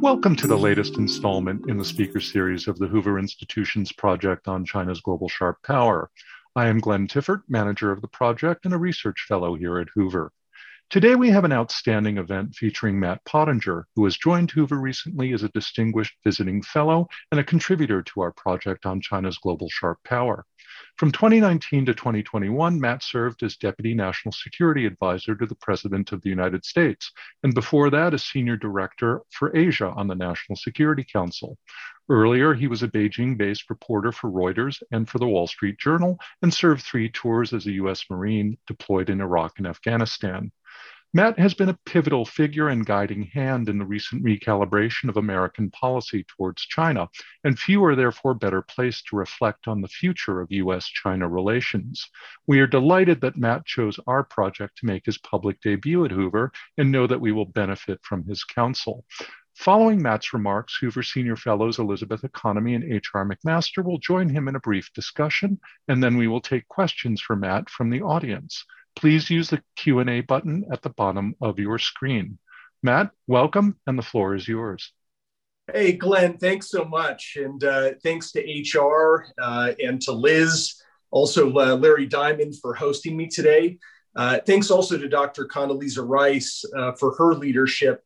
Welcome to the latest installment in the speaker series of the Hoover Institution's project on China's global sharp power. I am Glenn Tiffert, manager of the project and a research fellow here at Hoover. Today we have an outstanding event featuring Matt Pottinger, who has joined Hoover recently as a distinguished visiting fellow and a contributor to our project on China's global sharp power. From 2019 to 2021, Matt served as Deputy National Security Advisor to the President of the United States, and before that, as Senior Director for Asia on the National Security Council. Earlier, he was a Beijing-based reporter for Reuters and for the Wall Street Journal, and served 3 tours as a U.S. Marine deployed in Iraq and Afghanistan. Matt has been a pivotal figure and guiding hand in the recent recalibration of American policy towards China, and few are therefore better placed to reflect on the future of U.S.-China relations. We are delighted that Matt chose our project to make his public debut at Hoover and know that we will benefit from his counsel. Following Matt's remarks, Hoover Senior Fellows Elizabeth Economy and H.R. McMaster will join him in a brief discussion, and then we will take questions for Matt from the audience. Please use the Q&A button at the bottom of your screen. Matt, welcome, and the floor is yours. Hey, Glenn, thanks so much. And thanks to HR and to Liz, also Larry Diamond for hosting me today. Thanks also to Dr. Condoleezza Rice for her leadership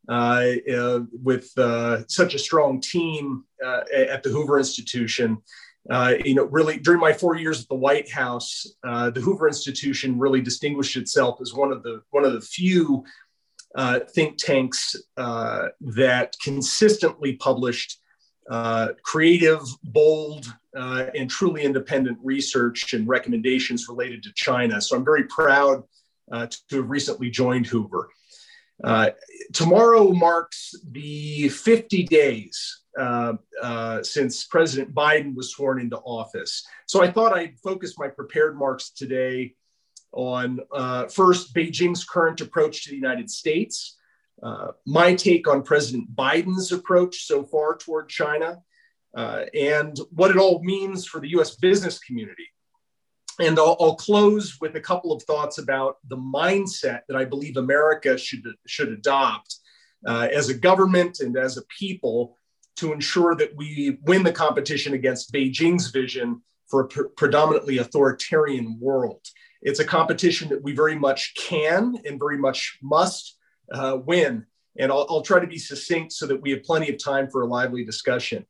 with such a strong team at the Hoover Institution. Really, during my 4 years at the White House, the Hoover Institution really distinguished itself as one of the few think tanks that consistently published creative, bold, and truly independent research and recommendations related to China. So I'm very proud to have recently joined Hoover. Tomorrow marks the 50 days since President Biden was sworn into office. So I thought I'd focus my prepared remarks today on first, Beijing's current approach to the United States, my take on President Biden's approach so far toward China, and what it all means for the US business community. And I'll close with a couple of thoughts about the mindset that I believe America should adopt as a government and as a people to ensure that we win the competition against Beijing's vision for a predominantly authoritarian world. It's a competition that we very much can and very much must win. And I'll try to be succinct so that we have plenty of time for a lively discussion.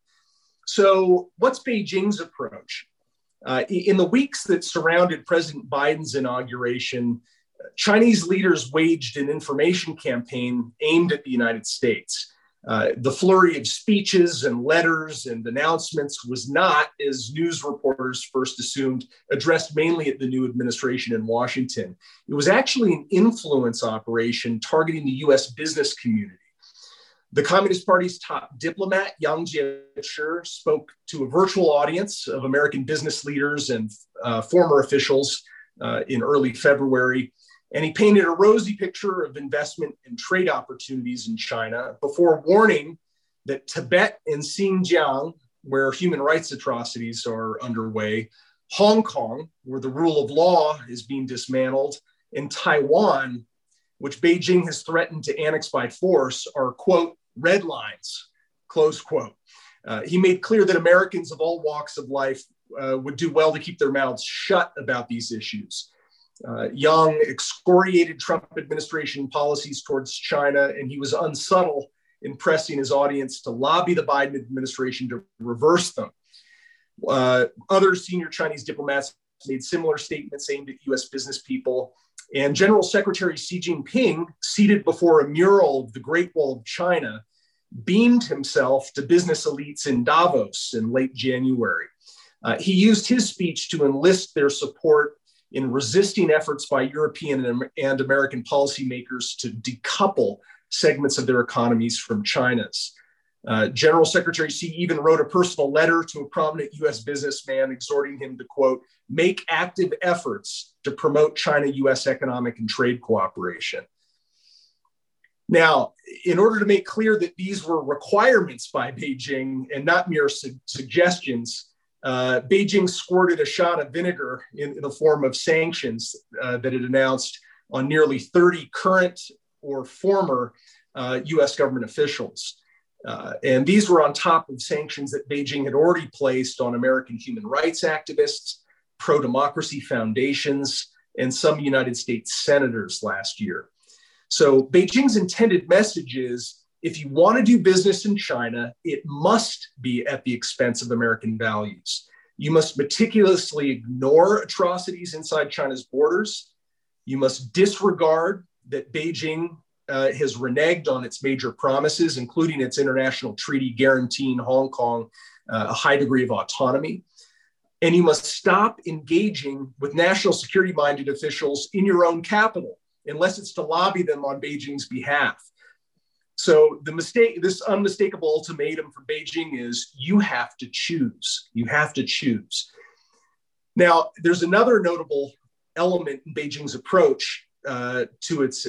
So what's Beijing's approach? In the weeks that surrounded President Biden's inauguration, Chinese leaders waged an information campaign aimed at the United States. The flurry of speeches and letters and announcements was not, as news reporters first assumed, addressed mainly at the new administration in Washington. It was actually an influence operation targeting the US business community. The Communist Party's top diplomat, Yang Jiechi, spoke to a virtual audience of American business leaders and former officials in early February. And he painted a rosy picture of investment and trade opportunities in China before warning that Tibet and Xinjiang, where human rights atrocities are underway, Hong Kong, where the rule of law is being dismantled, and Taiwan, which Beijing has threatened to annex by force, are, quote, red lines, close quote. He made clear that Americans of all walks of life would do well to keep their mouths shut about these issues. Yang excoriated Trump administration policies towards China, and he was unsubtle in pressing his audience to lobby the Biden administration to reverse them. Other senior Chinese diplomats made similar statements aimed at US business people. And General Secretary Xi Jinping, seated before a mural of the Great Wall of China, beamed himself to business elites in Davos in late January. He used his speech to enlist their support in resisting efforts by European and American policymakers to decouple segments of their economies from China's. General Secretary Xi even wrote a personal letter to a prominent US businessman exhorting him to, quote, make active efforts to promote China-US economic and trade cooperation. Now, in order to make clear that these were requirements by Beijing and not mere suggestions, Beijing squirted a shot of vinegar in the form of sanctions that it announced on nearly 30 current or former US government officials. And these were on top of sanctions that Beijing had already placed on American human rights activists, pro-democracy foundations, and some United States senators last year. So Beijing's intended message is, if you want to do business in China, it must be at the expense of American values. You must meticulously ignore atrocities inside China's borders. You must disregard that Beijing has reneged on its major promises, including its international treaty guaranteeing Hong Kong a high degree of autonomy. And you must stop engaging with national security-minded officials in your own capital, unless it's to lobby them on Beijing's behalf. So this unmistakable ultimatum for Beijing is, you have to choose. You have to choose. Now, there's another notable element in Beijing's approach to its,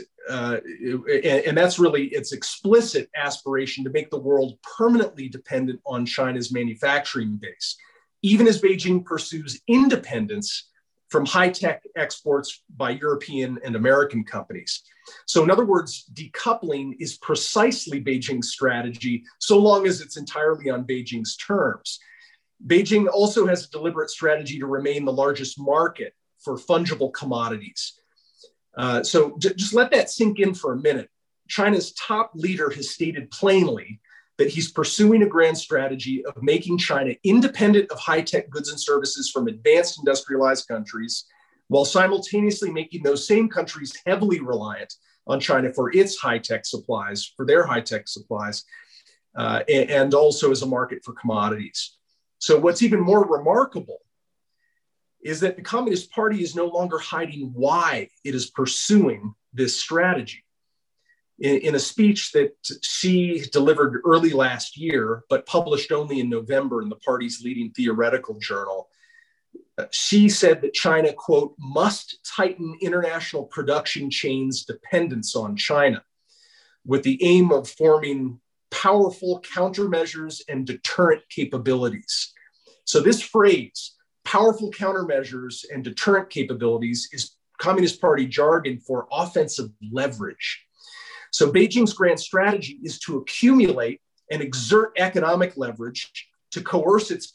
and that's really its explicit aspiration to make the world permanently dependent on China's manufacturing base, even as Beijing pursues independence from high-tech exports by European and American companies. So in other words, decoupling is precisely Beijing's strategy, so long as it's entirely on Beijing's terms. Beijing also has a deliberate strategy to remain the largest market for fungible commodities. So just let that sink in for a minute. China's top leader has stated plainly that he's pursuing a grand strategy of making China independent of high-tech goods and services from advanced industrialized countries, while simultaneously making those same countries heavily reliant on China for its high-tech supplies, for their high-tech supplies, and also as a market for commodities. So what's even more remarkable is that the Communist Party is no longer hiding why it is pursuing this strategy. In a speech that Xi delivered early last year, but published only in November in the party's leading theoretical journal, Xi said that China, quote, must tighten international production chains' dependence on China, with the aim of forming powerful countermeasures and deterrent capabilities. So this phrase, powerful countermeasures and deterrent capabilities, is Communist Party jargon for offensive leverage. So Beijing's grand strategy is to accumulate and exert economic leverage to coerce its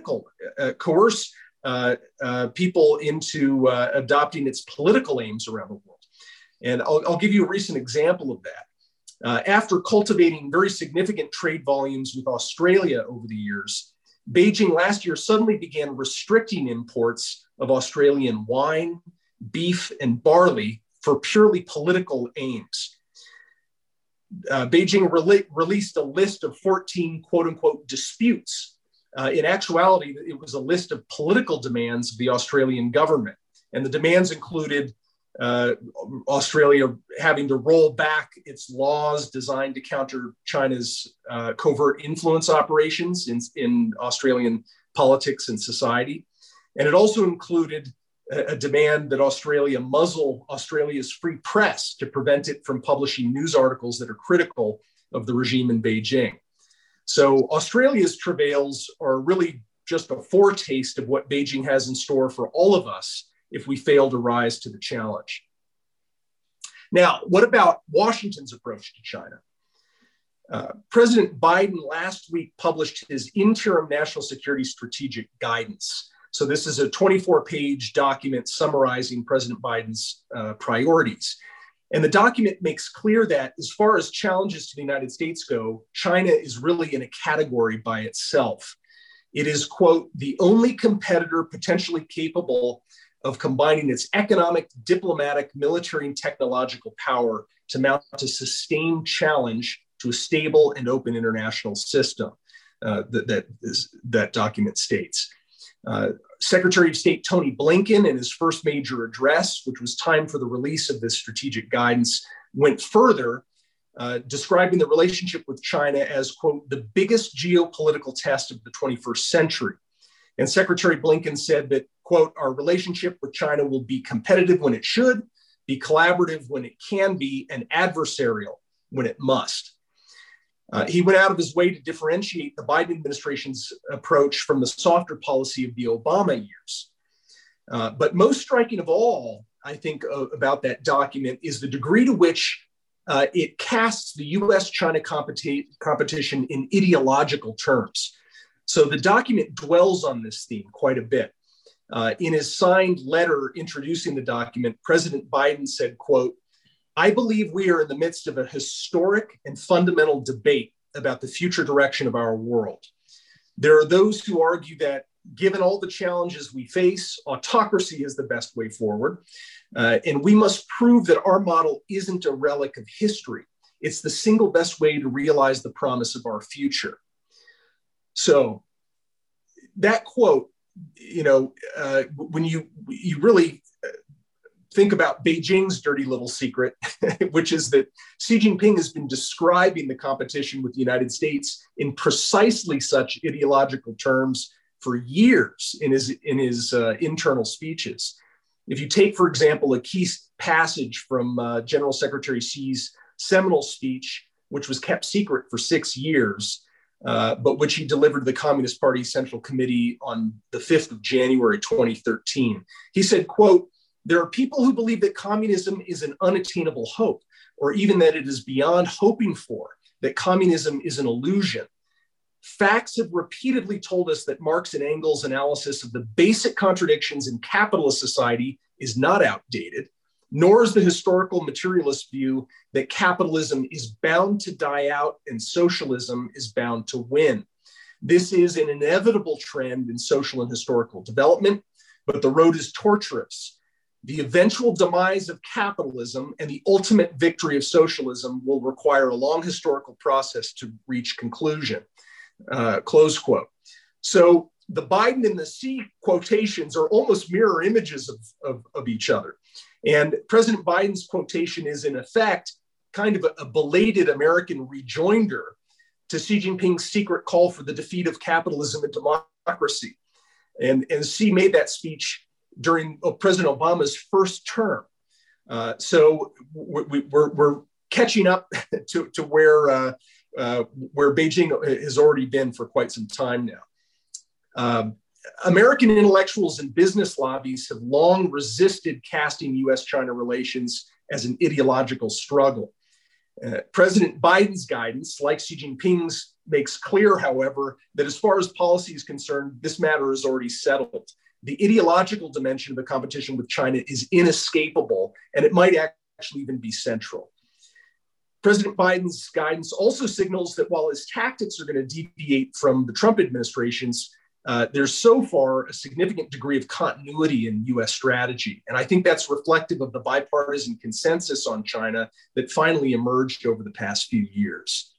people into adopting its political aims around the world. And I'll give you a recent example of that. After cultivating very significant trade volumes with Australia over the years, Beijing last year suddenly began restricting imports of Australian wine, beef, and barley for purely political aims. Beijing released a list of 14 quote unquote disputes. In actuality, it was a list of political demands of the Australian government. And the demands included Australia having to roll back its laws designed to counter China's covert influence operations in Australian politics and society. And it also included a demand that Australia muzzle Australia's free press to prevent it from publishing news articles that are critical of the regime in Beijing. So Australia's travails are really just a foretaste of what Beijing has in store for all of us if we fail to rise to the challenge. Now, what about Washington's approach to China? President Biden last week published his interim national security strategic guidance. So this is a 24-page document summarizing President Biden's priorities. And the document makes clear that as far as challenges to the United States go, China is really in a category by itself. It is, quote, the only competitor potentially capable of combining its economic, diplomatic, military, and technological power to mount a sustained challenge to a stable and open international system, that document states. Secretary of State Tony Blinken, in his first major address, which was timed for the release of this strategic guidance, went further, describing the relationship with China as, quote, the biggest geopolitical test of the 21st century. And Secretary Blinken said that, quote, our relationship with China will be competitive when it should, be collaborative when it can be, and adversarial when it must. He went out of his way to differentiate the Biden administration's approach from the softer policy of the Obama years. But most striking of all, I think, about that document is the degree to which it casts the US-China competition in ideological terms. So the document dwells on this theme quite a bit. In his signed letter introducing the document, President Biden said, quote, "I believe we are in the midst of a historic and fundamental debate about the future direction of our world. There are those who argue that given all the challenges we face, autocracy is the best way forward. And we must prove that our model isn't a relic of history. It's the single best way to realize the promise of our future." So that quote, when you really think about Beijing's dirty little secret, which is that Xi Jinping has been describing the competition with the United States in precisely such ideological terms for years in his internal speeches. If you take, for example, a key passage from General Secretary Xi's seminal speech, which was kept secret for 6 years, but which he delivered to the Communist Party Central Committee on the 5th of January, 2013. He said, quote, "There are people who believe that communism is an unattainable hope, or even that it is beyond hoping for, that communism is an illusion. Facts have repeatedly told us that Marx and Engels' analysis of the basic contradictions in capitalist society is not outdated, nor is the historical materialist view that capitalism is bound to die out and socialism is bound to win. This is an inevitable trend in social and historical development, but the road is tortuous. The eventual demise of capitalism and the ultimate victory of socialism will require a long historical process to reach conclusion." Close quote. So the Biden and the Xi quotations are almost mirror images of each other. And President Biden's quotation is, in effect, kind of a belated American rejoinder to Xi Jinping's secret call for the defeat of capitalism and democracy. And Xi made that speech during President Obama's first term. So we're catching up to where Beijing has already been for quite some time now. American intellectuals and business lobbies have long resisted casting US-China relations as an ideological struggle. President Biden's guidance, like Xi Jinping's, makes clear, however, that as far as policy is concerned, this matter is already settled. The ideological dimension of the competition with China is inescapable, and it might actually even be central. President Biden's guidance also signals that while his tactics are going to deviate from the Trump administration's, there's so far a significant degree of continuity in US strategy. And I think that's reflective of the bipartisan consensus on China that finally emerged over the past few years.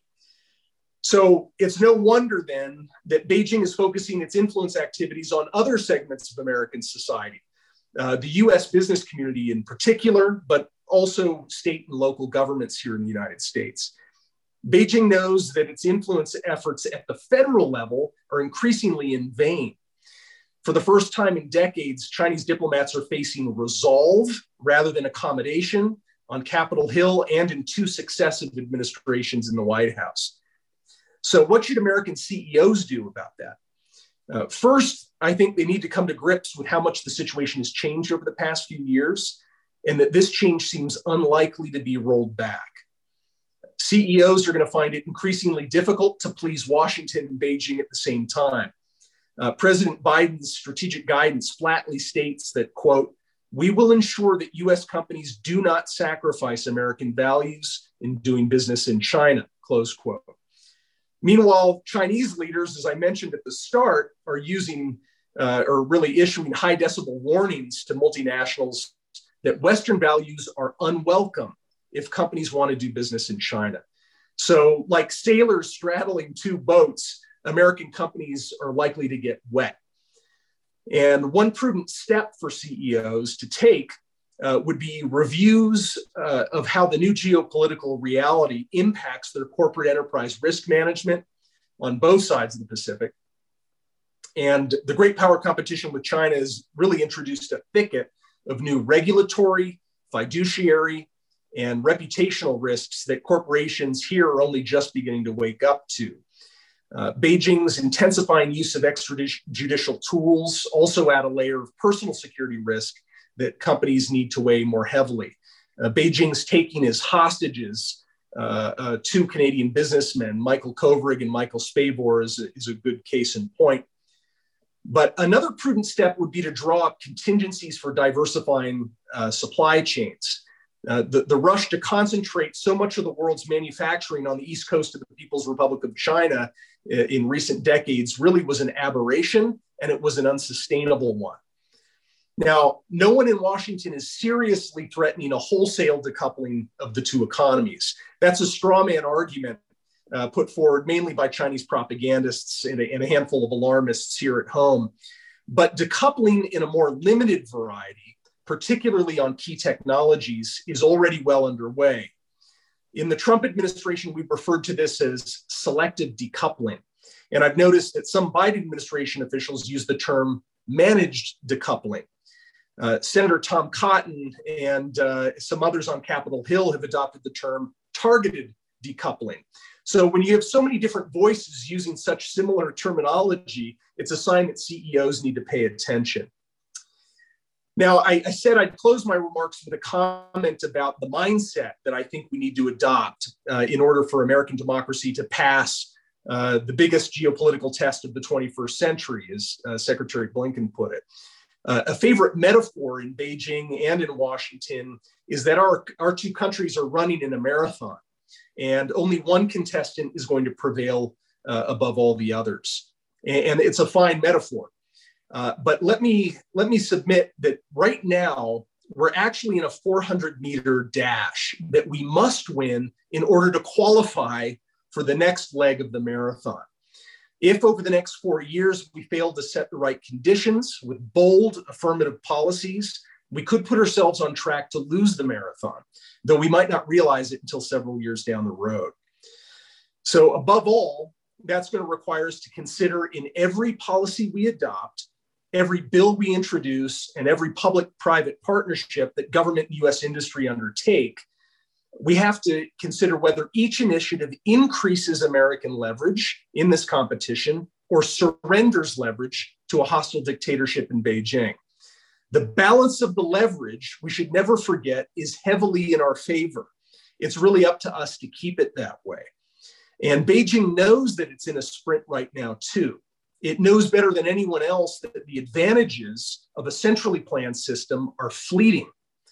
So it's no wonder then that Beijing is focusing its influence activities on other segments of American society, the US business community in particular, but also state and local governments here in the United States. Beijing knows that its influence efforts at the federal level are increasingly in vain. For the first time in decades, Chinese diplomats are facing resolve rather than accommodation on Capitol Hill and in 2 successive administrations in the White House. So what should American CEOs do about that? First, I think they need to come to grips with how much the situation has changed over the past few years, and that this change seems unlikely to be rolled back. CEOs are going to find it increasingly difficult to please Washington and Beijing at the same time. President Biden's strategic guidance flatly states that, quote, "We will ensure that US companies do not sacrifice American values in doing business in China," close quote. Meanwhile, Chinese leaders, as I mentioned at the start, are really issuing high decibel warnings to multinationals that Western values are unwelcome if companies want to do business in China. So like sailors straddling 2 boats, American companies are likely to get wet. And one prudent step for CEOs to take would be reviews of how the new geopolitical reality impacts their corporate enterprise risk management on both sides of the Pacific. And the great power competition with China has really introduced a thicket of new regulatory, fiduciary, and reputational risks that corporations here are only just beginning to wake up to. Beijing's intensifying use of extrajudicial tools also add a layer of personal security risk that companies need to weigh more heavily. Beijing's taking as hostages two Canadian businessmen, Michael Kovrig and Michael Spavor is a good case in point. But another prudent step would be to draw up contingencies for diversifying supply chains. The rush to concentrate so much of the world's manufacturing on the east coast of the People's Republic of China in recent decades really was an aberration, and it was an unsustainable one. Now, no one in Washington is seriously threatening a wholesale decoupling of the two economies. That's a straw man argument put forward mainly by Chinese propagandists and a handful of alarmists here at home. But decoupling in a more limited variety, particularly on key technologies, is already well underway. In the Trump administration, we referred to this as selective decoupling. And I've noticed that some Biden administration officials use the term managed decoupling. Senator Tom Cotton and some others on Capitol Hill have adopted the term targeted decoupling. So when you have so many different voices using such similar terminology, it's a sign that CEOs need to pay attention. Now, I said I'd close my remarks with a comment about the mindset that I think we need to adopt in order for American democracy to pass the biggest geopolitical test of the 21st century, as Secretary Blinken put it. A favorite metaphor in Beijing and in Washington is that our two countries are running in a marathon, and only one contestant is going to prevail above all the others. And it's a fine metaphor. But let me submit that right now, we're actually in a 400-meter dash that we must win in order to qualify for the next leg of the marathon. If over the next 4 years we fail to set the right conditions with bold affirmative policies, we could put ourselves on track to lose the marathon, though we might not realize it until several years down the road. So above all, that's going to require us to consider in every policy we adopt, every bill we introduce, and every public-private partnership that government and U.S. industry undertake, we have to consider whether each initiative increases American leverage in this competition or surrenders leverage to a hostile dictatorship in Beijing. The balance of the leverage, we should never forget, is heavily in our favor. It's really up to us to keep it that way. And Beijing knows that it's in a sprint right now, too. It knows better than anyone else that the advantages of a centrally planned system are fleeting,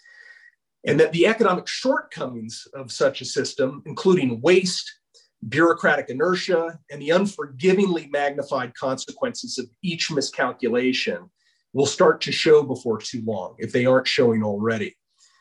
and that the economic shortcomings of such a system, including waste, bureaucratic inertia, and the unforgivingly magnified consequences of each miscalculation, will start to show before too long, if they aren't showing already.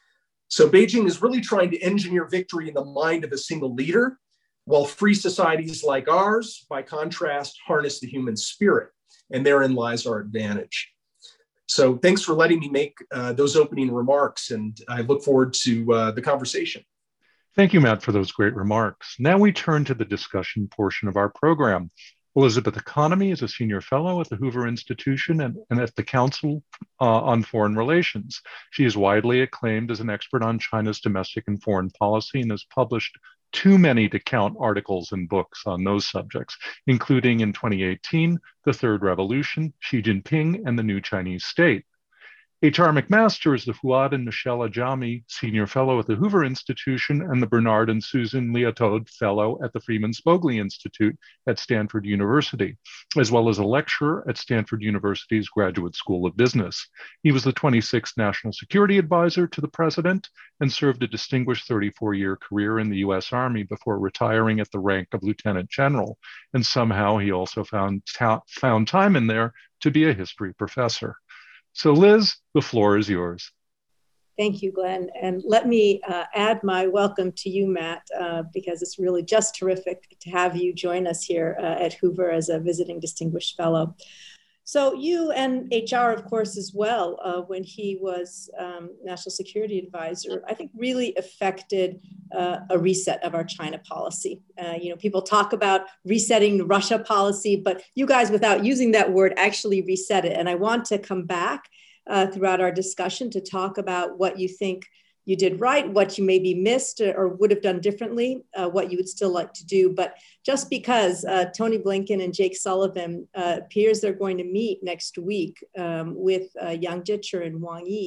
So Beijing is really trying to engineer victory in the mind of a single leader, while free societies like ours, by contrast, harness the human spirit, and therein lies our advantage. So thanks for letting me make those opening remarks, and I look forward to the conversation. Thank you, Matt, for those great remarks. Now we turn to the discussion portion of our program. Elizabeth Economy is a senior fellow at the Hoover Institution and at the Council on Foreign Relations. She is widely acclaimed as an expert on China's domestic and foreign policy and has published too many to count articles and books on those subjects, including in 2018, The Third Revolution, Xi Jinping, and the New Chinese State. H.R. McMaster is the Fuad and Michelle Ajami Senior Fellow at the Hoover Institution and the Bernard and Susan Liautaud Fellow at the Freeman Spogli Institute at Stanford University, as well as a lecturer at Stanford University's Graduate School of Business. He was the 26th National Security Advisor to the President and served a distinguished 34-year career in the U.S. Army before retiring at the rank of Lieutenant General. And somehow he also found time in there to be a history professor. So Liz, the floor is yours. Thank you, Glenn. And let me add my welcome to you, Matt, because it's really just terrific to have you join us here at Hoover as a visiting distinguished fellow. So you and HR, of course, as well, when he was National Security Advisor, I think really affected a reset of our China policy. People talk about resetting the Russia policy, but you guys, without using that word, actually reset it. And I want to come back throughout our discussion to talk about what you think you did right, what you maybe missed or would have done differently, what you would still like to do. But just because Tony Blinken and Jake Sullivan appears they're going to meet next week with Yang Jiechi and Wang Yi,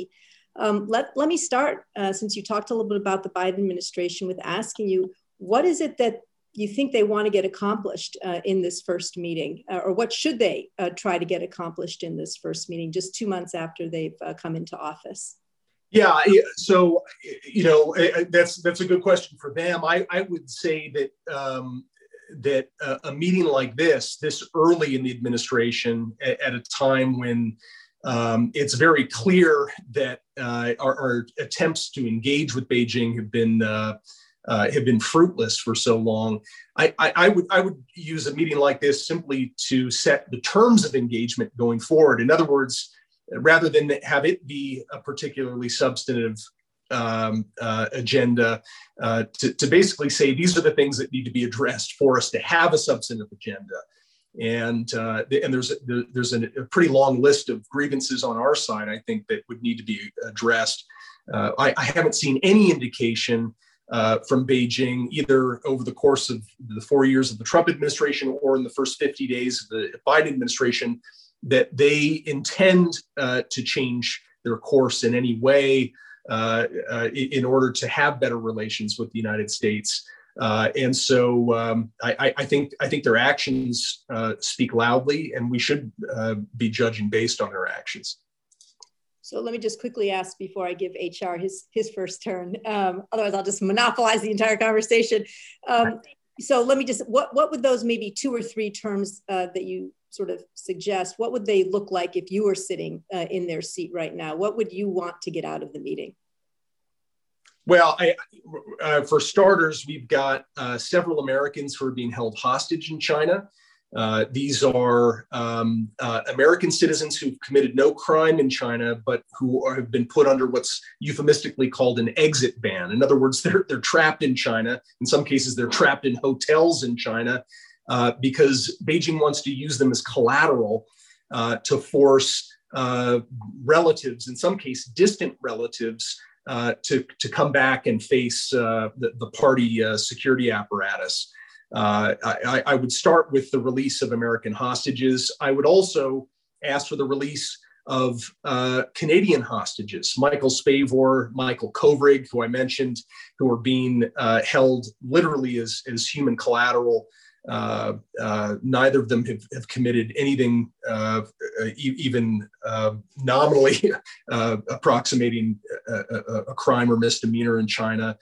Let me start, since you talked a little bit about the Biden administration, with asking you, what is it that you think they want to get accomplished in this first meeting, or what should they try to get accomplished in this first meeting, just 2 months after they've come into office? Yeah, so that's a good question for them. I would say that a meeting like this early in the administration, at a time when it's very clear that our attempts to engage with Beijing have been fruitless for so long. I would use a meeting like this simply to set the terms of engagement going forward. In other words, rather than have it be a particularly substantive agenda, to basically say these are the things that need to be addressed for us to have a substantive agenda. And there's a pretty long list of grievances on our side, I think, that would need to be addressed. I haven't seen any indication from Beijing, either over the course of the 4 years of the Trump administration or in the first 50 days of the Biden administration, that they intend to change their course in any way in order to have better relations with the United States. And so I think their actions speak loudly, and we should be judging based on their actions. So let me just quickly ask before I give HR his first turn. Otherwise, I'll just monopolize the entire conversation. So let me just, what would those maybe 2 or 3 terms that you sort of suggest, what would they look like if you were sitting in their seat right now? What would you want to get out of the meeting? Well, for starters, we've got several Americans who are being held hostage in China. These are American citizens who've committed no crime in China, but who have been put under what's euphemistically called an exit ban. In other words, they're trapped in China. In some cases, they're trapped in hotels in China because Beijing wants to use them as collateral to force relatives, in some cases distant relatives, to come back and face the party security apparatus. I would start with the release of American hostages. I would also ask for the release of Canadian hostages, Michael Spavor, Michael Kovrig, who I mentioned, who are being held literally as human collateral. Neither of them have committed anything even nominally approximating a crime or misdemeanor in China.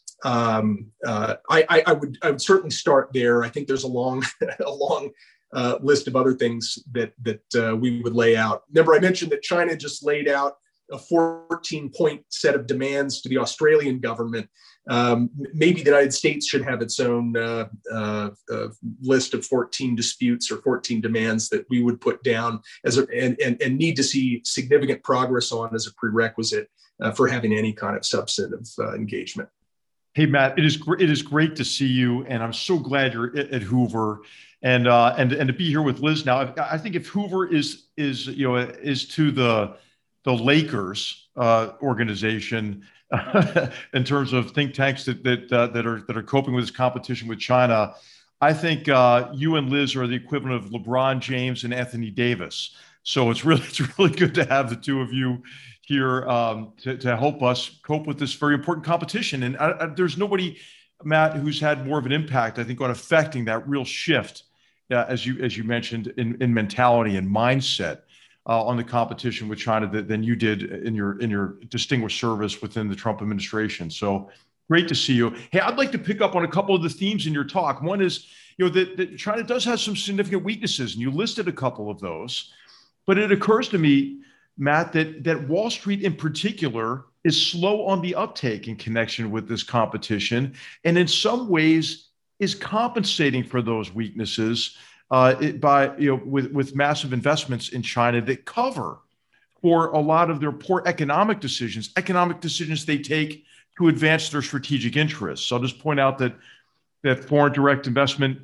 I would certainly start there. I think there's a long list of other things that we would lay out. Remember, I mentioned that China just laid out a 14-point set of demands to the Australian government. Maybe the United States should have its own list of 14 disputes or 14 demands that we would put down and need to see significant progress on as a prerequisite for having any kind of substantive engagement. Hey, Matt, it is great to see you, and I'm so glad you're at Hoover, and to be here with Liz now. I think if Hoover is to the Lakers organization in terms of think tanks that are coping with this competition with China, I think you and Liz are the equivalent of LeBron James and Anthony Davis. So it's really good to have the two of you here to help us cope with this very important competition. And there's nobody, Matt, who's had more of an impact, I think, on affecting that real shift, as you mentioned, in mentality and mindset on the competition with China than you did in your distinguished service within the Trump administration. So great to see you. Hey, I'd like to pick up on a couple of the themes in your talk. One is, that China does have some significant weaknesses, and you listed a couple of those. But it occurs to me, Matt, that Wall Street in particular is slow on the uptake in connection with this competition, and in some ways is compensating for those weaknesses with massive investments in China that cover for a lot of their poor economic decisions they take to advance their strategic interests. So I'll just point out that foreign direct investment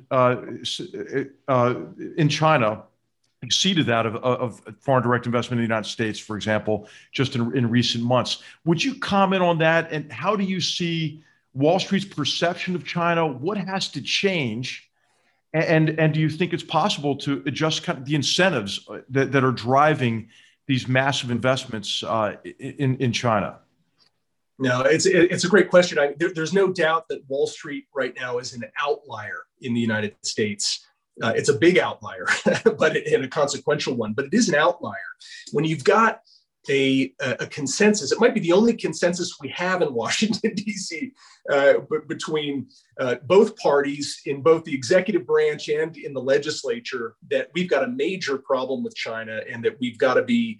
in China exceeded that of foreign direct investment in the United States, for example, just in recent months. Would you comment on that? And how do you see Wall Street's perception of China? What has to change? And do you think it's possible to adjust kind of the incentives that are driving these massive investments in China? No, it's a great question. There's no doubt that Wall Street right now is an outlier in the United States. It's a big outlier, and a consequential one, but it is an outlier. When you've got a consensus, it might be the only consensus we have in Washington, D.C., between both parties in both the executive branch and in the legislature, that we've got a major problem with China and that we've got to be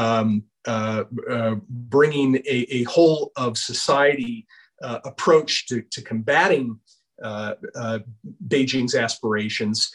bringing a whole of society approach to combating Beijing's aspirations.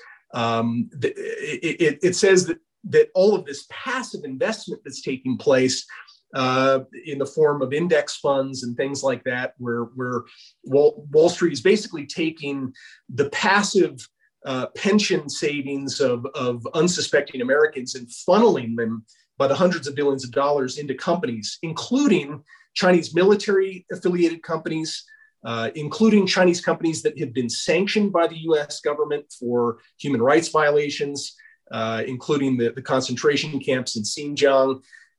It says that all of this passive investment that's taking place in the form of index funds and things like that, where Wall Street is basically taking the passive pension savings of unsuspecting Americans and funneling them by the hundreds of billions of dollars into companies, including Chinese military affiliated companies, including Chinese companies that have been sanctioned by the US government for human rights violations, including the concentration camps in Xinjiang.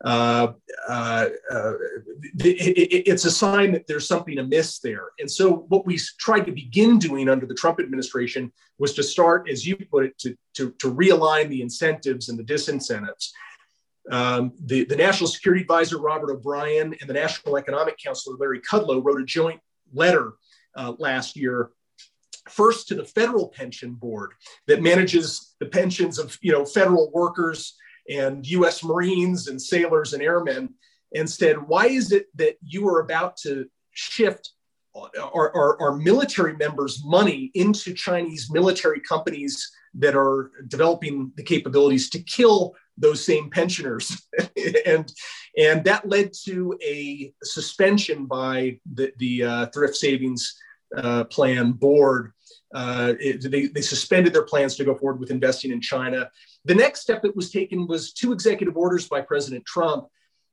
It's a sign that there's something amiss there. And so what we tried to begin doing under the Trump administration was to start, as you put it, to realign the incentives and the disincentives. The National Security Advisor, Robert O'Brien, and the National Economic Counselor, Larry Kudlow, wrote a joint letter last year, first to the Federal Pension Board that manages the pensions of federal workers and U.S. Marines and sailors and airmen, and said, why is it that you are about to shift our military members' money into Chinese military companies that are developing the capabilities to kill those same pensioners? and that led to a suspension by the Thrift Savings Plan Board. They suspended their plans to go forward with investing in China. The next step that was taken was 2 executive orders by President Trump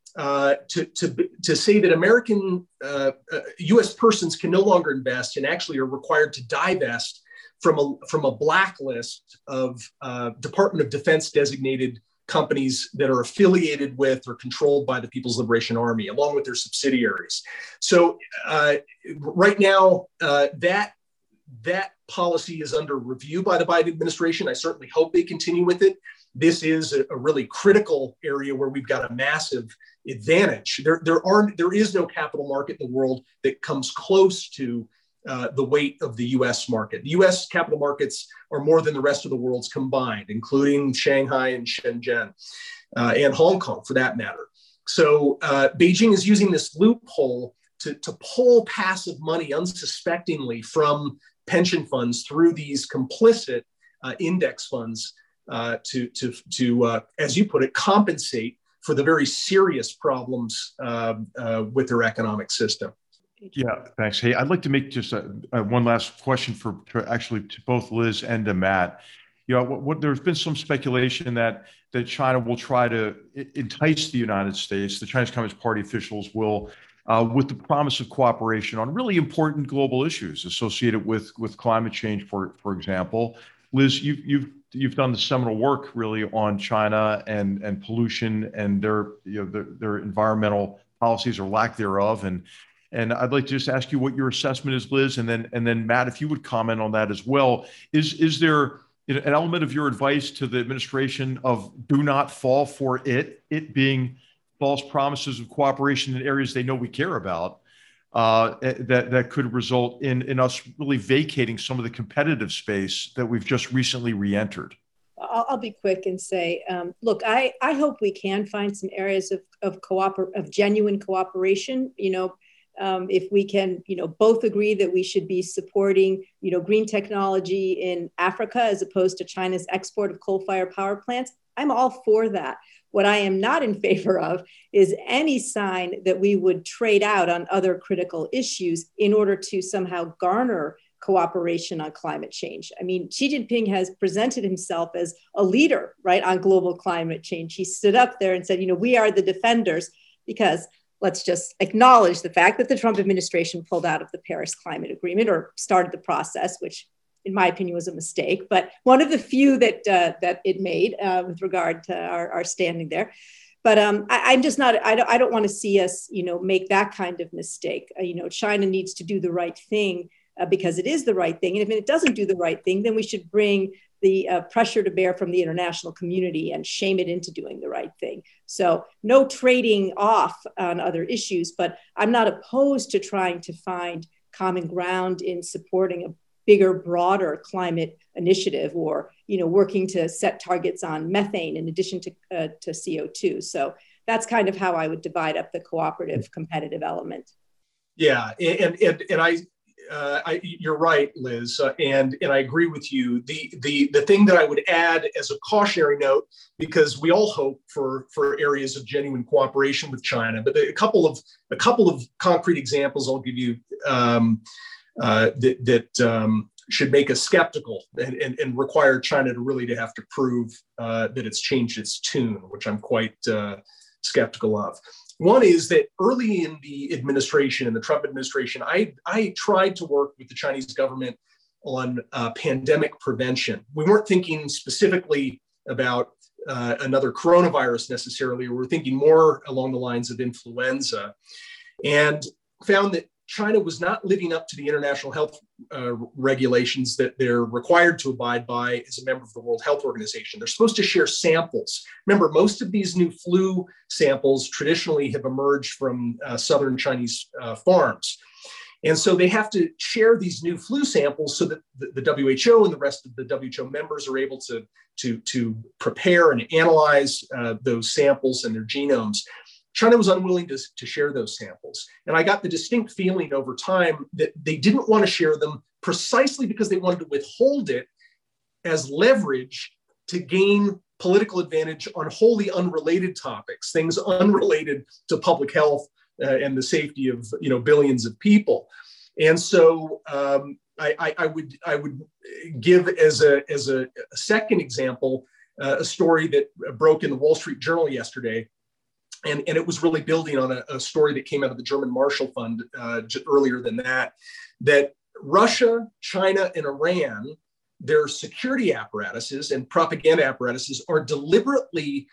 to say that American U.S. persons can no longer invest and actually are required to divest from a blacklist of Department of Defense designated companies that are affiliated with or controlled by the People's Liberation Army, along with their subsidiaries. So right now, that policy is under review by the Biden administration. I certainly hope they continue with it. This is a really critical area where we've got a massive advantage. There is no capital market in the world that comes close to the weight of the U.S. market. The U.S. capital markets are more than the rest of the world's combined, including Shanghai and Shenzhen and Hong Kong, for that matter. So Beijing is using this loophole to pull passive money unsuspectingly from pension funds through these complicit index funds to as you put it, compensate for the very serious problems with their economic system. Yeah, thanks. Hey, I'd like to make just one last question to both Liz and to Matt. There's been some speculation that China will try to entice the United States, the Chinese Communist Party officials will, with the promise of cooperation on really important global issues associated with climate change, for example. Liz, you've done the seminal work really on China and pollution and their environmental policies or lack thereof. And I'd like to just ask you what your assessment is, Liz, and then Matt, if you would comment on that as well. Is there an element of your advice to the administration of do not fall for it being false promises of cooperation in areas they know we care about, that could result in us really vacating some of the competitive space that we've just recently re-entered? I'll be quick and say, look, I hope we can find some areas of genuine cooperation. If we can, both agree that we should be supporting, green technology in Africa as opposed to China's export of coal-fired power plants, I'm all for that. What I am not in favor of is any sign that we would trade out on other critical issues in order to somehow garner cooperation on climate change. I mean, Xi Jinping has presented himself as a leader, right, on global climate change. He stood up there and said, we are the defenders, because let's just acknowledge the fact that the Trump administration pulled out of the Paris Climate Agreement, or started the process, which in my opinion was a mistake, but one of the few that it made with regard to our standing there. But I'm just not. I don't want to see us, make that kind of mistake. China needs to do the right thing because it is the right thing. And if it doesn't do the right thing, then we should bring the pressure to bear from the international community and shame it into doing the right thing. So no trading off on other issues, but I'm not opposed to trying to find common ground in supporting a bigger, broader climate initiative, or working to set targets on methane in addition to CO2. So that's kind of how I would divide up the cooperative competitive element. Yeah, and you're right, Liz, and I agree with you. The thing that I would add as a cautionary note, because we all hope for areas of genuine cooperation with China, but a couple of concrete examples I'll give you that should make us skeptical and require China to have to prove that it's changed its tune, which I'm quite skeptical of. One is that early in the administration, in the Trump administration, I tried to work with the Chinese government on pandemic prevention. We weren't thinking specifically about another coronavirus necessarily. We were thinking more along the lines of influenza, and found that China was not living up to the international health regulations that they're required to abide by as a member of the World Health Organization. They're supposed to share samples. Remember, most of these new flu samples traditionally have emerged from southern Chinese farms. And so they have to share these new flu samples so that the WHO and the rest of the WHO members are able to prepare and analyze those samples and their genomes. China was unwilling to share those samples. And I got the distinct feeling over time that they didn't want to share them precisely because they wanted to withhold it as leverage to gain political advantage on wholly unrelated topics, things unrelated to public health and the safety of billions of people. And so I would give as a second example a story that broke in the Wall Street Journal yesterday. And it was really building on a story that came out of the German Marshall Fund earlier than that Russia, China, and Iran, their security apparatuses and propaganda apparatuses are deliberately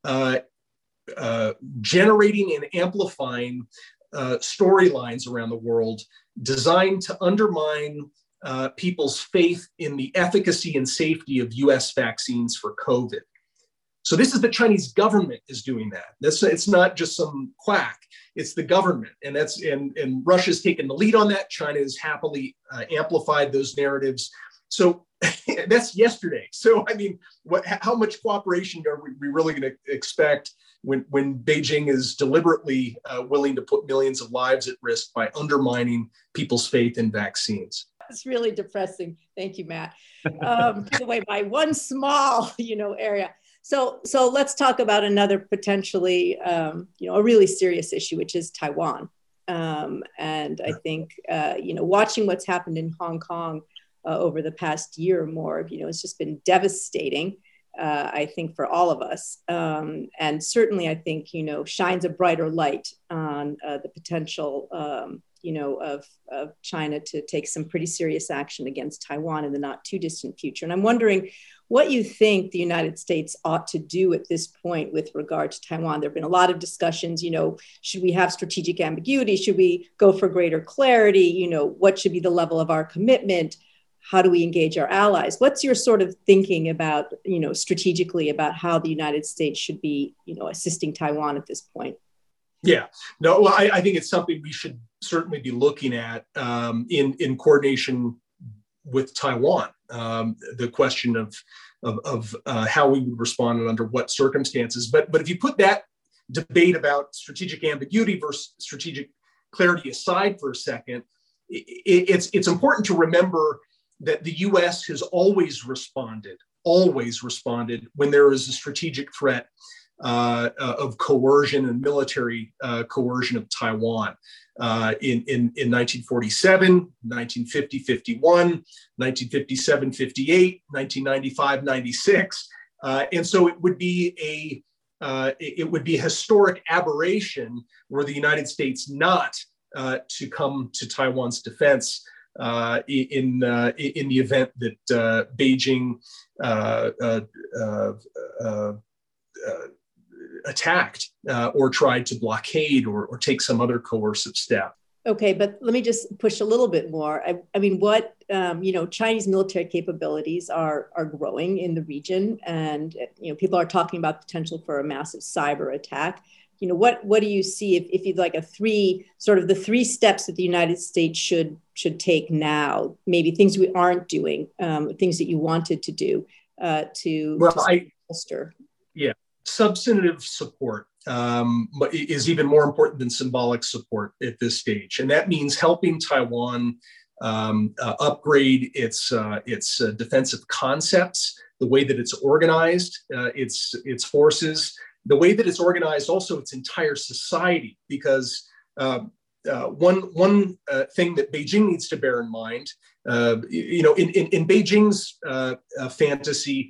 generating and amplifying storylines around the world designed to undermine people's faith in the efficacy and safety of US vaccines for COVID. So this is the Chinese government is doing that. It's not just some quack. It's the government, and Russia's taken the lead on that. China has happily amplified those narratives. So that's yesterday. So I mean, how much cooperation are we really going to expect when Beijing is deliberately willing to put millions of lives at risk by undermining people's faith in vaccines? It's really depressing. Thank you, Matt. Took away by one small, area. So let's talk about another potentially, a really serious issue, which is Taiwan. And I think, watching what's happened in Hong Kong over the past year or more, it's just been devastating, I think, for all of us. And certainly, I think, shines a brighter light on the potential, of China to take some pretty serious action against Taiwan in the not too distant future. And I'm wondering what you think the United States ought to do at this point with regard to Taiwan. There have been a lot of discussions, should we have strategic ambiguity? Should we go for greater clarity? What should be the level of our commitment? How do we engage our allies? What's your sort of thinking about, strategically about how the United States should be, assisting Taiwan at this point? Yeah, no, well, I think it's something we should certainly be looking at in coordination with Taiwan. The question of how we would respond and under what circumstances. But if you put that debate about strategic ambiguity versus strategic clarity aside for a second, it's important to remember that the U.S. has always responded when there is a strategic threat of coercion and military coercion of Taiwan. In 1947, 1950-51, 1957-58, 1995-96. And so it would be a historic aberration were the United States not to come to Taiwan's defense in the event that Beijing attacked or tried to blockade or take some other coercive step. Okay, but let me just push a little bit more. I mean, what Chinese military capabilities are growing in the region, and people are talking about potential for a massive cyber attack. What do you see if you'd like the three steps that the United States should take now? Maybe things we aren't doing, things that you wanted to do to bolster. Yeah, substantive support is even more important than symbolic support at this stage, and that means helping Taiwan upgrade its defensive concepts, the way that it's organized, its forces, the way that it's organized, also its entire society. Because one thing that Beijing needs to bear in mind, in Beijing's fantasy,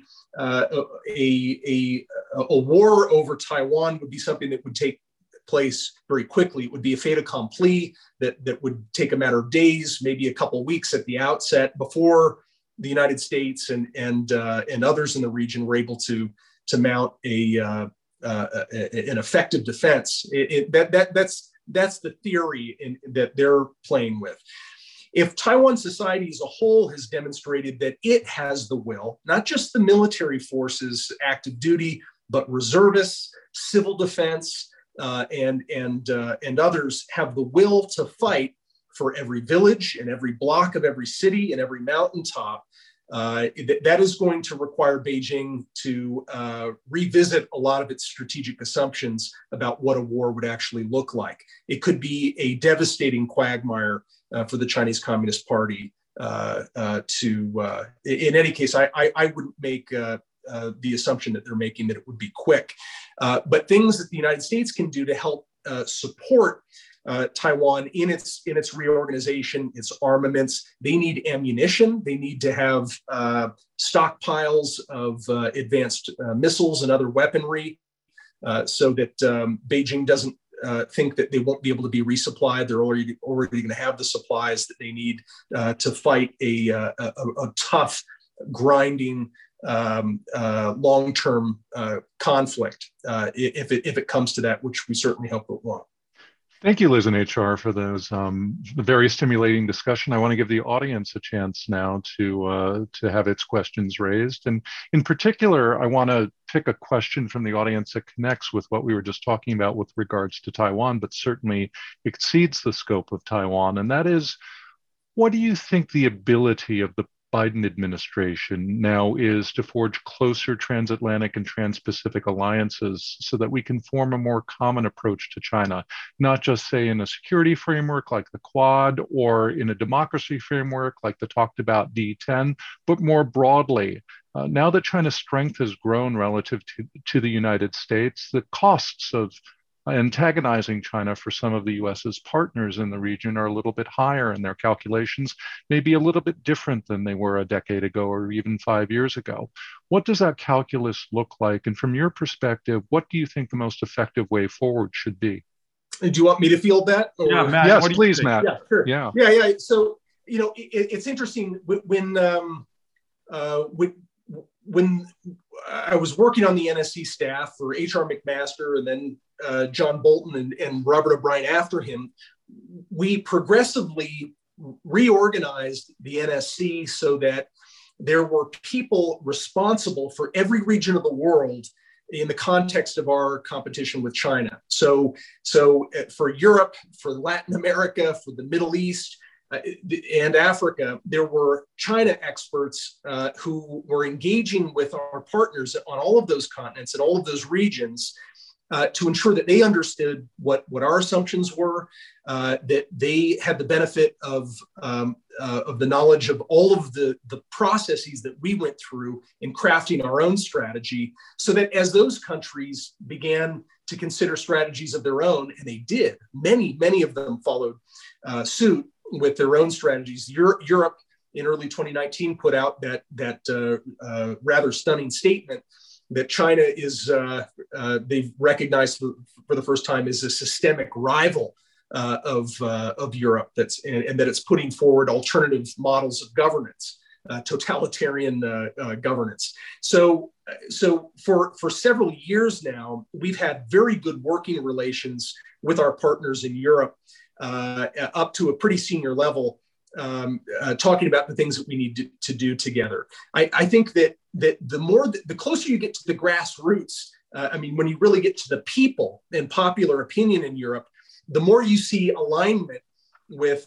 a war over Taiwan would be something that would take place very quickly. It would be a fait accompli that would take a matter of days, maybe a couple of weeks at the outset, before the United States and others in the region were able to mount an effective defense. That's the theory that they're playing with. If Taiwan society as a whole has demonstrated that it has the will, not just the military forces, active duty, but reservists, civil defense, and others have the will to fight for every village and every block of every city and every mountaintop, that is going to require Beijing to revisit a lot of its strategic assumptions about what a war would actually look like. It could be a devastating quagmire for the Chinese Communist Party. In any case, I wouldn't make the assumption that they're making that it would be quick. But things that the United States can do to help support Taiwan in its reorganization, its armaments. They need ammunition. They need to have stockpiles of advanced missiles and other weaponry, so that Beijing doesn't think that they won't be able to be resupplied. They're already going to have the supplies that they need to fight a tough, grinding, long-term conflict if it comes to that, which we certainly hope it won't. Thank you, Liz and HR, for those very stimulating discussion. I want to give the audience a chance now to have its questions raised. And in particular, I want to pick a question from the audience that connects with what we were just talking about with regards to Taiwan, but certainly exceeds the scope of Taiwan. And that is, what do you think the ability of the Biden administration now is to forge closer transatlantic and trans-Pacific alliances so that we can form a more common approach to China, not just say in a security framework like the Quad or in a democracy framework like the talked about D10, but more broadly? Now that China's strength has grown relative to the United States, the costs of antagonizing China for some of the US's partners in the region are a little bit higher, and their calculations may be a little bit different than they were a decade ago or even 5 years ago. What does that calculus look like? And from your perspective, what do you think the most effective way forward should be? Do you want me to field that? Or? Yeah, Matt. Yes, please, Matt. Yeah, sure. Yeah. So, it's interesting when I was working on the NSC staff for H.R. McMaster and then John Bolton and Robert O'Brien after him, we progressively reorganized the NSC so that there were people responsible for every region of the world in the context of our competition with China. So for Europe, for Latin America, for the Middle East, and Africa, there were China experts who were engaging with our partners on all of those continents and all of those regions to ensure that they understood what our assumptions were, that they had the benefit of the knowledge of all of the processes that we went through in crafting our own strategy, so that as those countries began to consider strategies of their own, and they did, many of them followed suit with their own strategies. Europe in early 2019 put out that rather stunning statement that China is, they've recognized for the first time, as a systemic rival of Europe, and that it's putting forward alternative models of governance, totalitarian governance. So so for several years now, we've had very good working relations with our partners in Europe, up to a pretty senior level, talking about the things that we need to do together. I think that the closer you get to the grassroots, when you really get to the people and popular opinion in Europe, the more you see alignment with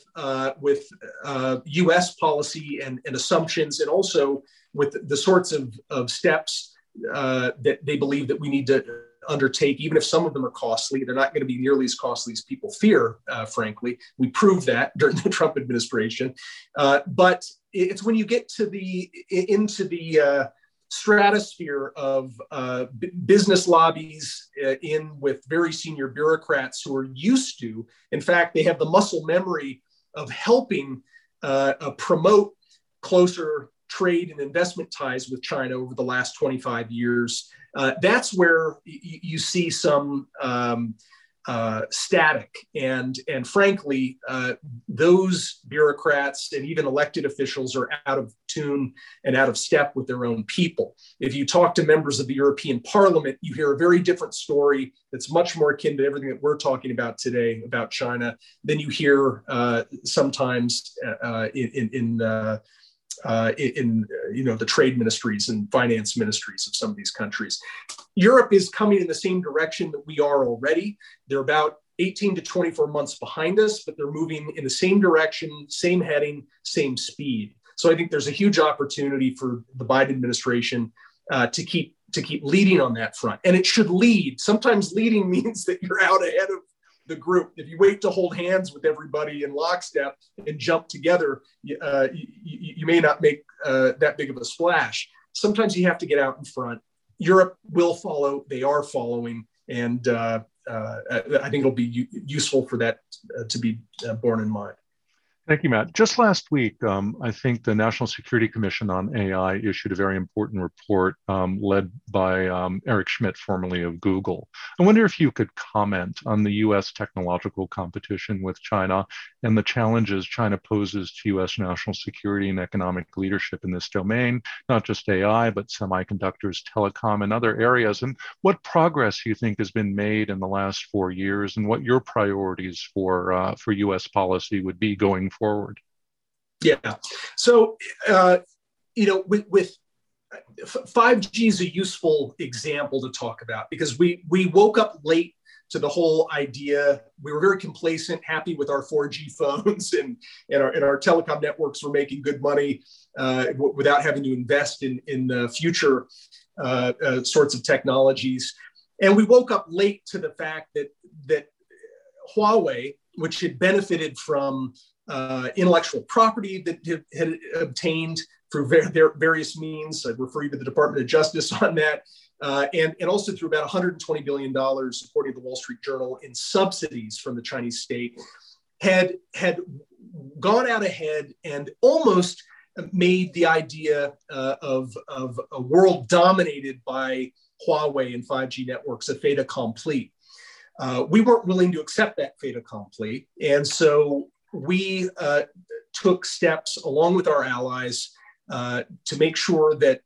U.S. policy and assumptions, and also with the sorts of steps that they believe that we need to undertake. Even if some of them are costly, they're not going to be nearly as costly as people fear, frankly. We proved that during the Trump administration. But it's when you get into the stratosphere of business lobbies with very senior bureaucrats who are used to, in fact, they have the muscle memory of helping promote closer trade and investment ties with China over the last 25 years. That's where you see some static. And frankly, those bureaucrats and even elected officials are out of tune and out of step with their own people. If you talk to members of the European Parliament, you hear a very different story that's much more akin to everything that we're talking about today about China than you hear sometimes in the trade ministries and finance ministries of some of these countries. Europe is coming in the same direction that we are already. They're about 18 to 24 months behind us, but they're moving in the same direction, same heading, same speed. So I think there's a huge opportunity for the Biden administration to keep leading on that front. And it should lead. Sometimes leading means that you're out ahead of the group. If you wait to hold hands with everybody in lockstep and jump together, you may not make that big of a splash. Sometimes you have to get out in front. Europe will follow. They are following. And I think it'll be useful for that to be borne in mind. Thank you, Matt. Just last week, I think the National Security Commission on AI issued a very important report led by Eric Schmidt, formerly of Google. I wonder if you could comment on the U.S. technological competition with China and the challenges China poses to U.S. national security and economic leadership in this domain, not just AI, but semiconductors, telecom, and other areas, and what progress you think has been made in the last 4 years, and what your priorities for U.S. policy would be going forward. Yeah. So, with 5G is a useful example to talk about, because we woke up late to the whole idea. We were very complacent, happy with our 4G phones, and our telecom networks were making good money without having to invest in future sorts of technologies. And we woke up late to the fact that Huawei, which had benefited from intellectual property that had obtained through their various means. I'd refer you to the Department of Justice on that. And also through about $120 billion, according to the Wall Street Journal, in subsidies from the Chinese state, had gone out ahead and almost made the idea of a world dominated by Huawei and 5G networks a fait accompli. We weren't willing to accept that fait accompli. And so we took steps along with our allies to make sure that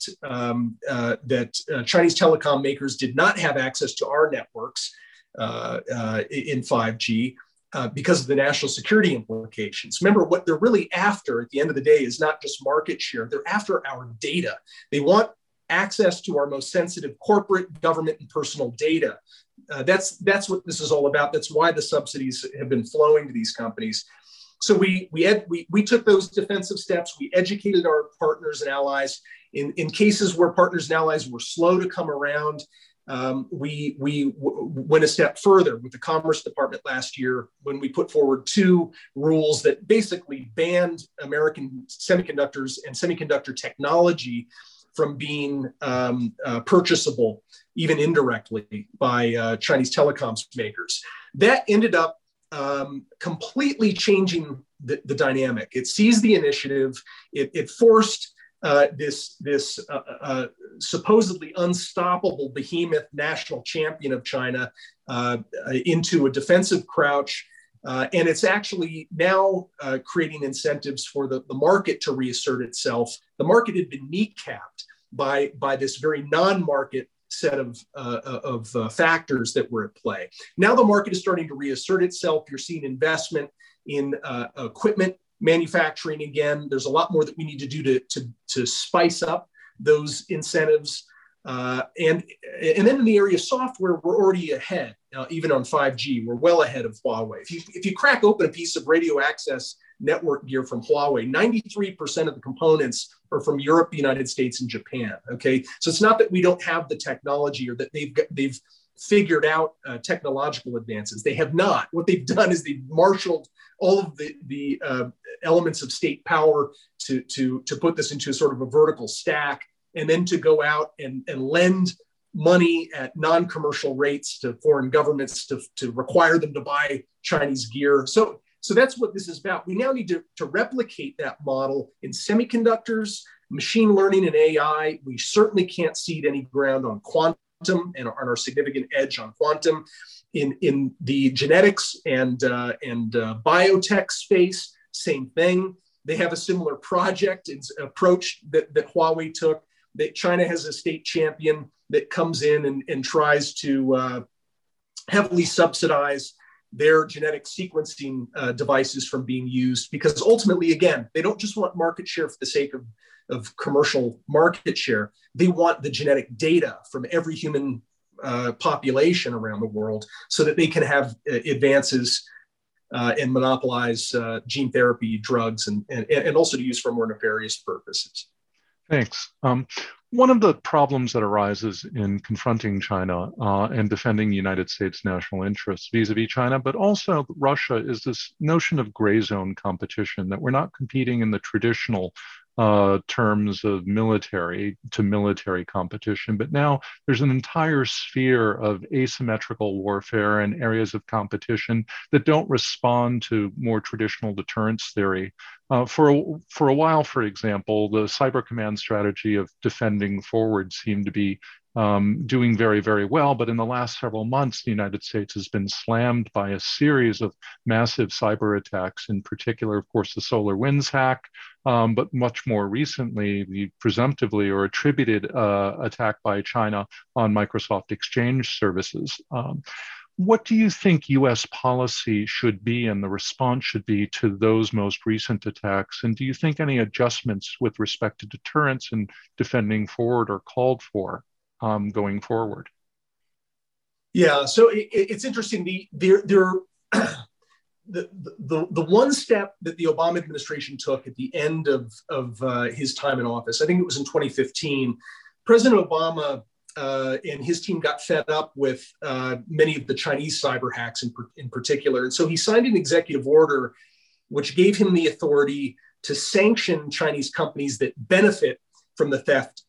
Chinese telecom makers did not have access to our networks in 5G because of the national security implications. Remember, what they're really after at the end of the day is not just market share. They're after our data. They want access to our most sensitive corporate, government, and personal data. That's what this is all about. That's why the subsidies have been flowing to these companies. So we took those defensive steps. We educated our partners and allies. In cases where partners and allies were slow to come around, we went a step further with the Commerce Department last year when we put forward 2 rules that basically banned American semiconductors and semiconductor technology from being purchasable, even indirectly, by Chinese telecoms makers. That ended up completely changing the dynamic. It seized the initiative. It forced this supposedly unstoppable behemoth national champion of China into a defensive crouch. And it's actually now creating incentives for the market to reassert itself. The market had been kneecapped by this very non-market set of factors that were at play. Now the market is starting to reassert itself. You're seeing investment in equipment manufacturing again. There's a lot more that we need to do to spice up those incentives. And then in the area of software, we're already ahead, even on 5G. We're well ahead of Huawei. If you crack open a piece of radio access network gear from Huawei, 93% of the components are from Europe, the United States, and Japan. Okay, so it's not that we don't have the technology or that they've figured out technological advances. They have not. What they've done is they've marshaled all of the elements of state power to put this into sort of a vertical stack, and then to go out and lend money at non-commercial rates to foreign governments to require them to buy Chinese gear. So that's what this is about. We now need to replicate that model in semiconductors, machine learning, and AI. We certainly can't cede any ground on quantum and on our significant edge on quantum. In the genetics and biotech space, same thing. They have a similar project and approach that Huawei took. That China has a state champion that comes in and tries to heavily subsidize their genetic sequencing devices from being used, because ultimately, again, they don't just want market share for the sake of commercial market share. They want the genetic data from every human population around the world so that they can have advances and monopolize gene therapy drugs and also to use for more nefarious purposes. Thanks. One of the problems that arises in confronting China and defending the United States' national interests vis-a-vis China, but also Russia, is this notion of gray zone competition, that we're not competing in the traditional terms of military to military competition, but now there's an entire sphere of asymmetrical warfare and areas of competition that don't respond to more traditional deterrence theory. For a while, for example, the Cyber Command strategy of defending forward seemed to be doing very, very well. But in the last several months, the United States has been slammed by a series of massive cyber attacks, in particular, of course, the SolarWinds hack, but much more recently, the presumptively or attributed attack by China on Microsoft Exchange services. What do you think U.S. policy should be and the response should be to those most recent attacks? And do you think any adjustments with respect to deterrence and defending forward are called for going forward? Yeah, so it's interesting. The one step that the Obama administration took at the end of his time in office, I think it was in 2015, President Obama and his team got fed up with many of the Chinese cyber hacks in particular. And so he signed an executive order which gave him the authority to sanction Chinese companies that benefit from the theft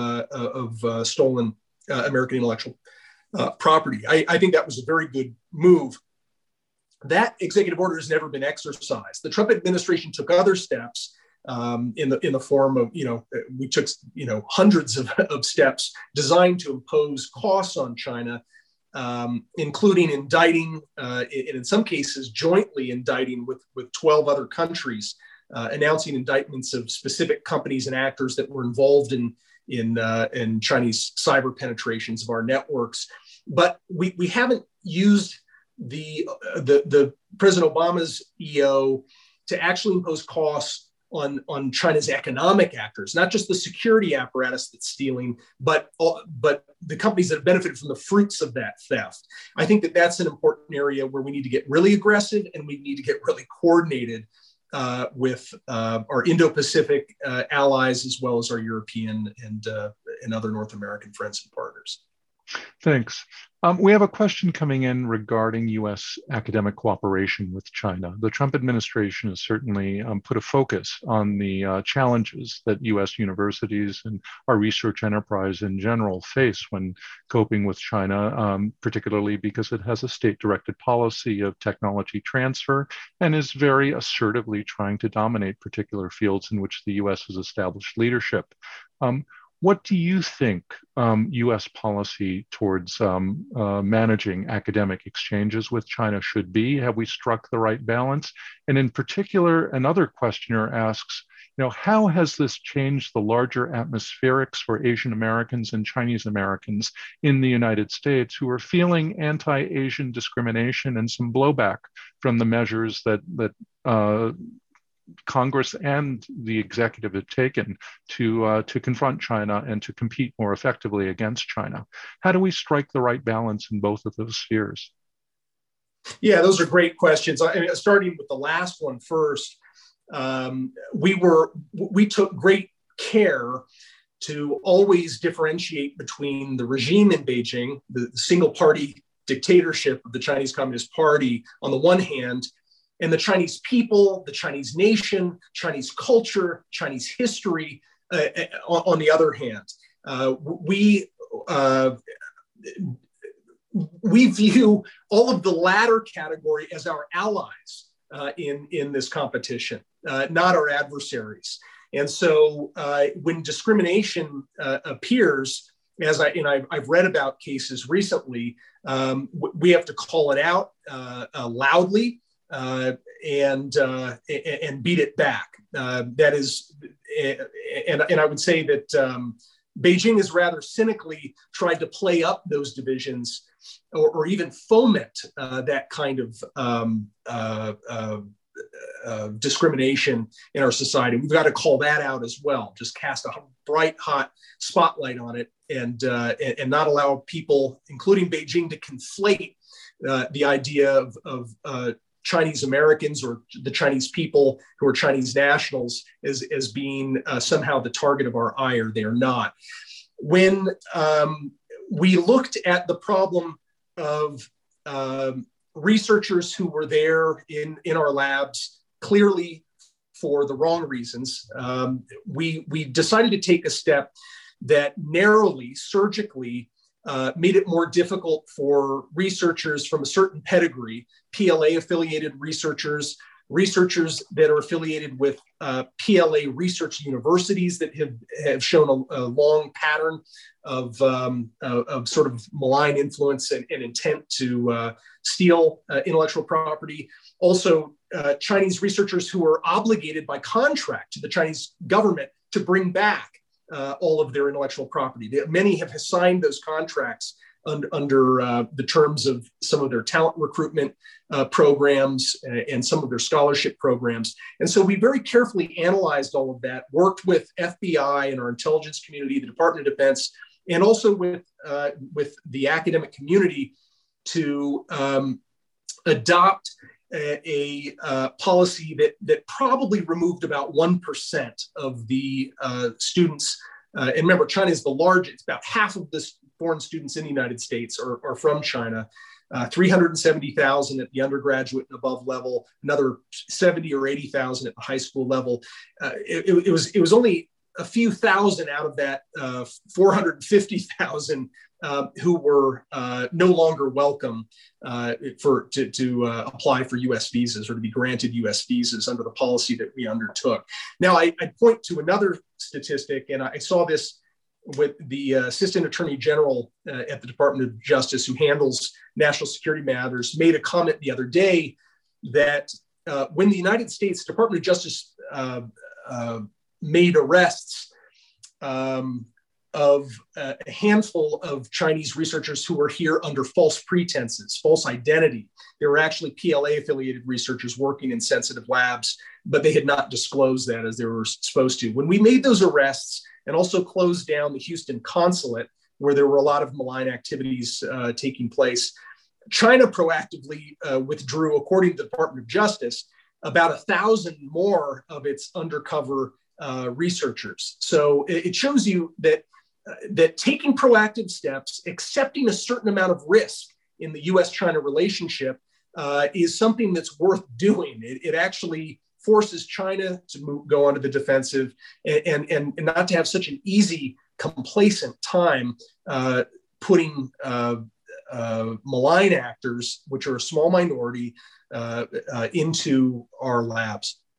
of stolen American intellectual property. I think that was a very good move. That executive order has never been exercised. The Trump administration took other steps in the form of, we took, hundreds of steps designed to impose costs on China, including indicting, and in some cases jointly indicting with 12 other countries, announcing indictments of specific companies and actors that were involved in Chinese cyber penetrations of our networks. But we haven't used the President Obama's EO to actually impose costs on China's economic actors, not just the security apparatus that's stealing, but the companies that have benefited from the fruits of that theft. I think that that's an important area where we need to get really aggressive and we need to get really coordinated with our Indo-Pacific allies, as well as our European and other North American friends and partners. Thanks. We have a question coming in regarding U.S. academic cooperation with China. The Trump administration has certainly put a focus on the challenges that U.S. universities and our research enterprise in general face when coping with China, particularly because it has a state-directed policy of technology transfer and is very assertively trying to dominate particular fields in which the U.S. has established leadership. What do you think U.S. policy towards managing academic exchanges with China should be? Have we struck the right balance? And in particular, another questioner asks, How has this changed the larger atmospherics for Asian Americans and Chinese Americans in the United States who are feeling anti-Asian discrimination and some blowback from the measures that Congress and the executive have taken to confront China and to compete more effectively against China? How do we strike the right balance in both of those spheres? Yeah, those are great questions. Starting with the last one first, we took great care to always differentiate between the regime in Beijing, the single-party dictatorship of the Chinese Communist Party on the one hand, and the Chinese people, the Chinese nation, Chinese culture, Chinese history on the other hand. We view all of the latter category as our allies in this competition, not our adversaries. And so when discrimination appears, I've read about cases recently, we have to call it out loudly and beat it back. That is, and I would say that Beijing has rather cynically tried to play up those divisions or even foment that kind of discrimination in our society. We've got to call that out as well. Just cast a bright, hot spotlight on it and not allow people, including Beijing, to conflate the idea of Chinese Americans or the Chinese people who are Chinese nationals as being somehow the target of our ire. They are not. When we looked at the problem of researchers who were there in our labs, clearly for the wrong reasons, we decided to take a step that narrowly, surgically, made it more difficult for researchers from a certain pedigree, PLA-affiliated researchers that are affiliated with PLA research universities that have shown a long pattern of sort of malign influence and intent to steal intellectual property. Also, Chinese researchers who are obligated by contract to the Chinese government to bring back all of their intellectual property. Many have signed those contracts under the terms of some of their talent recruitment programs and some of their scholarship programs. And so we very carefully analyzed all of that, worked with FBI and our intelligence community, the Department of Defense, and also with the academic community to adopt a policy that probably removed about 1% of the students. And remember, China is the largest, about half of the foreign students in the United States are from China. 370,000 at the undergraduate and above level, another 70 or 80,000 at the high school level. It was only a few thousand out of that 450,000 who were no longer welcome to apply for U.S. visas or to be granted U.S. visas under the policy that we undertook. Now, I point to another statistic, and I saw this with the Assistant Attorney General at the Department of Justice, who handles national security matters, made a comment the other day that when the United States Department of Justice made arrests of a handful of Chinese researchers who were here under false pretenses, false identity. They were actually PLA-affiliated researchers working in sensitive labs, but they had not disclosed that as they were supposed to. When we made those arrests and also closed down the Houston consulate, where there were a lot of malign activities taking place, China proactively withdrew, according to the Department of Justice, about 1,000 more of its undercover researchers. So it shows you that taking proactive steps, accepting a certain amount of risk in the U.S.-China relationship is something that's worth doing. It actually forces China to go onto the defensive and not to have such an easy, complacent time putting malign actors, which are a small minority, into our labs.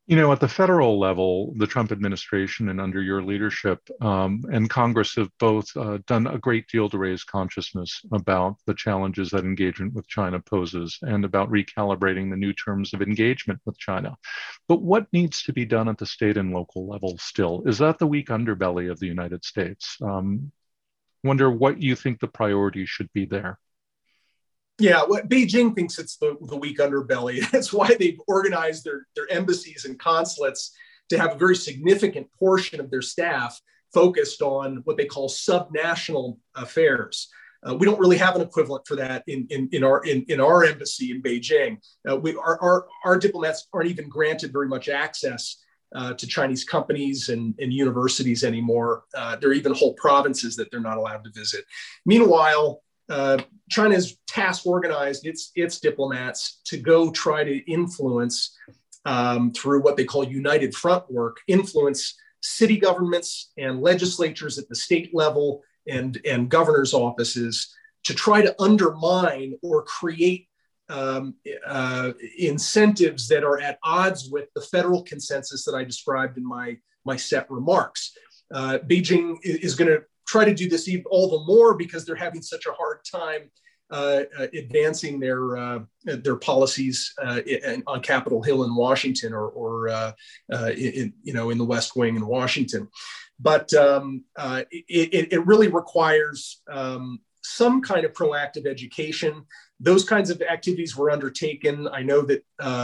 You know, at the federal level, the Trump administration and under your leadership and Congress have both done a great deal to raise consciousness about the challenges that engagement with China poses and about recalibrating the new terms of engagement with China. But what needs to be done at the state and local level still? Is that the weak underbelly of the United States? Wonder what you think the priorities should be there. Yeah, Beijing thinks it's the weak underbelly. That's why they've organized their embassies and consulates to have a very significant portion of their staff focused on what they call subnational affairs. We don't really have an equivalent for that in our embassy in Beijing. Our diplomats aren't even granted very much access to Chinese companies and universities anymore. There are even whole provinces that they're not allowed to visit. Meanwhile, China's task organized its diplomats to go try to influence through what they call united front work, influence city governments and legislatures at the state level and governors' offices to try to undermine or create incentives that are at odds with the federal consensus that I described in my set remarks. Beijing is going to try to do this all the more because they're having such a hard time advancing their policies on Capitol Hill in Washington or in the West Wing in Washington. But it really requires some kind of proactive education. Those kinds of activities were undertaken. I know that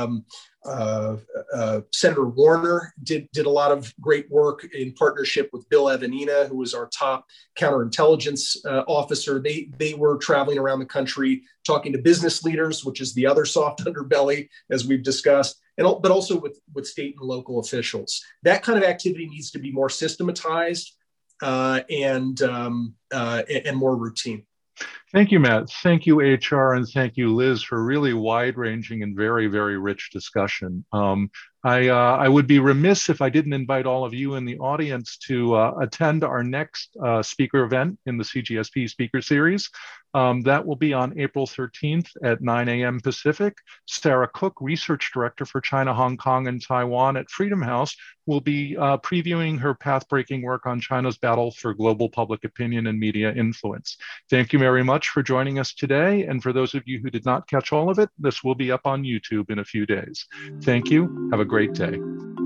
Senator Warner did a lot of great work in partnership with Bill Evanina, who was our top counterintelligence officer. They were traveling around the country talking to business leaders, which is the other soft underbelly, as we've discussed, but also with state and local officials. That kind of activity needs to be more systematized and more routine. Thank you, Matt. Thank you, HR, and thank you, Liz, for a really wide-ranging and very, very rich discussion. I would be remiss if I didn't invite all of you in the audience to attend our next speaker event in the CGSP Speaker Series. That will be on April 13th at 9 a.m. Pacific. Sarah Cook, Research Director for China, Hong Kong, and Taiwan at Freedom House, will be previewing her path-breaking work on China's battle for global public opinion and media influence. Thank you very much for joining us today. And for those of you who did not catch all of it, this will be up on YouTube in a few days. Thank you. Have a great day.